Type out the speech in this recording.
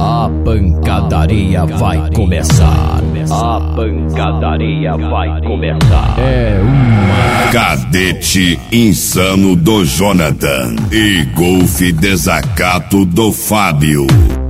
A pancadaria vai começar. A pancadaria vai começar. É uma Cadete insano do Jonathan e golfe desacato do Fábio.